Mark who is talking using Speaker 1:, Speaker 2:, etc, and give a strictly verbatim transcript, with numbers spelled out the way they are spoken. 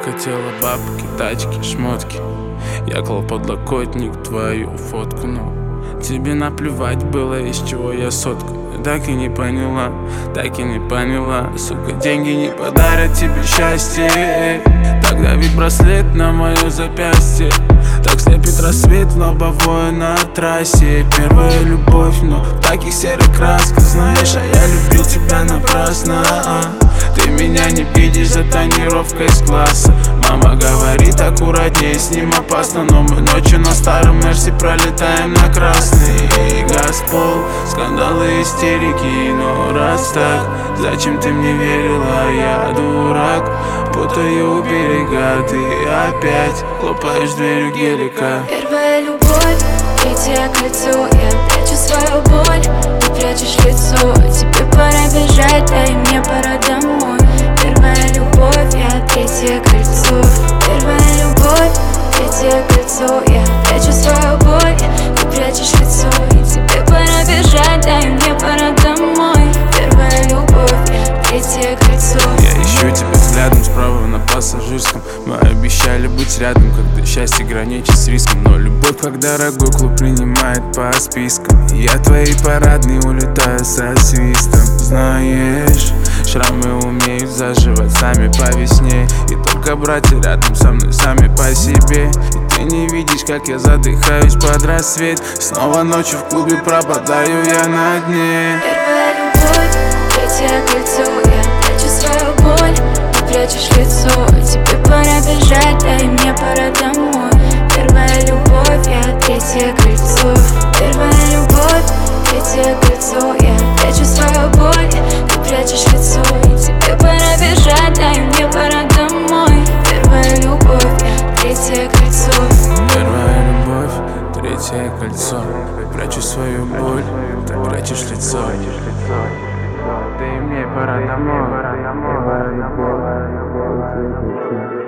Speaker 1: Хотела бабки, тачки, шмотки. Я клал подлокотник твою фотку, но тебе наплевать было, из чего я сотку. Так и не поняла, так и не поняла. Сука, деньги не подарят тебе счастье. Тогда ведь браслет на мое запястье. Так слепит рассвет в лобовое на трассе. Первая любовь, но в таких серых красках. Знаешь, а я любил тебя напрасно. Ты меня не видишь за тонировкой с класса. Мама говорит, аккуратнее, с ним опасно. Но мы ночью на старом Мерсе пролетаем на красный. И Газпол, скандалы, истерики. Но раз так, зачем ты мне верила? Я дурак, путаю у берега. Ты опять хлопаешь дверью гелика.
Speaker 2: Первая любовь, третье кольцо. Я прячу свою боль, ты прячешь лицо. Тебе пора бежать, да и мне пора домой. Первая любовь, я третье кольцо. Первая любовь, третье кольцо. Я прячу свою боль, ты прячешь лицо. И тебе пора бежать, да и мне пора домой. Первая любовь, я третье кольцо.
Speaker 1: Я ищу тебя взглядом справа на пассажирском. Мы обещали быть рядом, когда счастье граничит с риском. Но любовь, как дорогой клуб, принимает по спискам. И я твои парадные улетаю со свистом. Знаешь, шрамы умеют заживать сами по весне. И только братья рядом со мной сами по себе. И ты не видишь, как я задыхаюсь под рассвет. Снова ночью в клубе пропадаю я на дне.
Speaker 2: Первая любовь, третье кольцо. Я прячу свою боль, ты прячешь лицо. Тебе пора бежать, да и мне пора домой. Первая любовь, я третье кольцо. Первая любовь, третье кольцо. Я прячу свою боль, ты прячешь лицо. И тебе пора бежать, да и мне пора домой. Первая любовь, я третье кольцо.
Speaker 1: Первая любовь, третье кольцо. Прячу свою боль, ты прячешь лицо. Да и мне пора домой. Первая любовь, третье кольцо.